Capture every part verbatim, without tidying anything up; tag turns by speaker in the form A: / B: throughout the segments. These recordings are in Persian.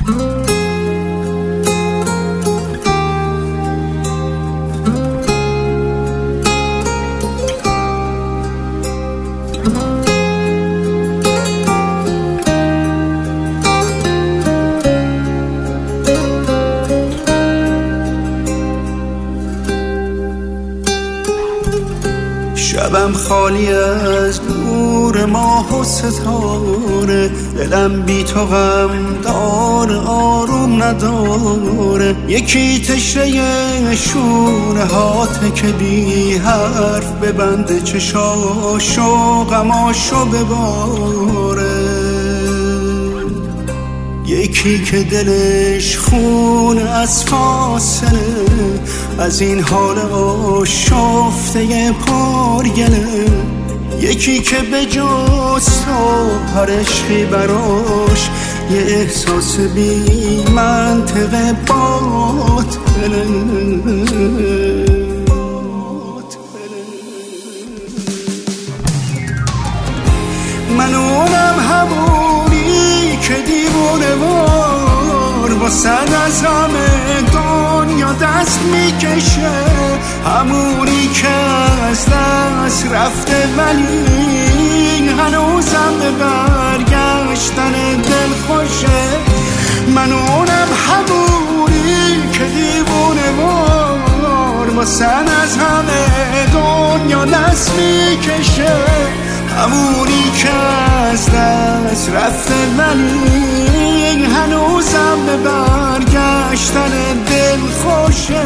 A: شبم خالی از نور ماه و ستاره، دلم بی تو غم داره آروم نداره. یکی تشنه شونه هاته که بی حرف ببنده چشاشو غماشو بباره. یکی که دلش خون از فاصله از این حال آشفته پارگله. یکی که به جز تو هر عشقی براش یه احساس بی منطقه باطله. من اونم همونی که دیوونه وار واسه از همه دنیا دست میکشه، همونی که از دست رفته ولی هنوزم به برگشتن دل خوشه. من اونم همونی که دیوونه وار واسه از همه دنیا دست میکشه، همونی که از دست رفته ولی هنوزم به برگشتن دل خوشه.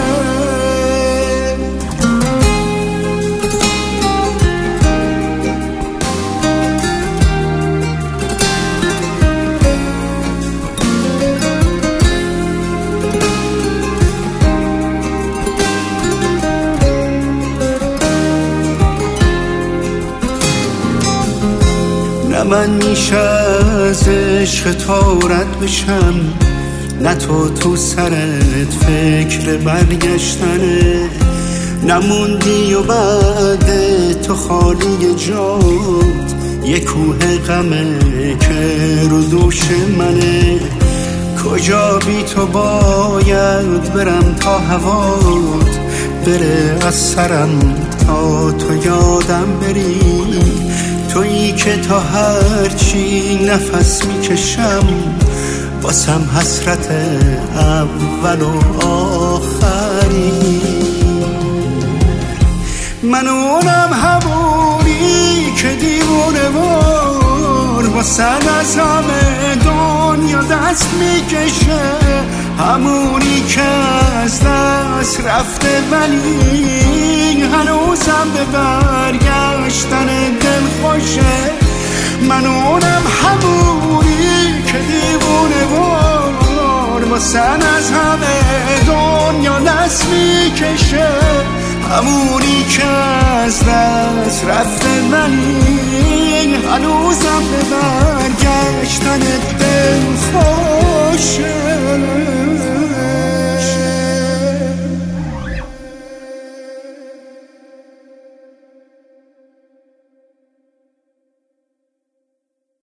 A: نه من میشه از عشق تو رد بشم، نه تو تو سرت فکر برگشتنه. نموندی و بعد تو خالی جات یه کوه غمه که رو دوش منه. کجا بی تو باید برم تا هوات بره از سرم تا تو یادم بری. تویی که تا هرچی نفس میکشم واسم حسرت اول و آخری. من اونم همونی که دیوونه وار واسه از همه دنیا دست میکشه، همونی که از دست رفته ولی هنوزم به برگشتن دل خوشه. من اونم همونی که دیوونه وار واسه از همه دنیا دست میکشه، همونی که از دست رفته ولی هنوزم به برگشتن دل خوشه.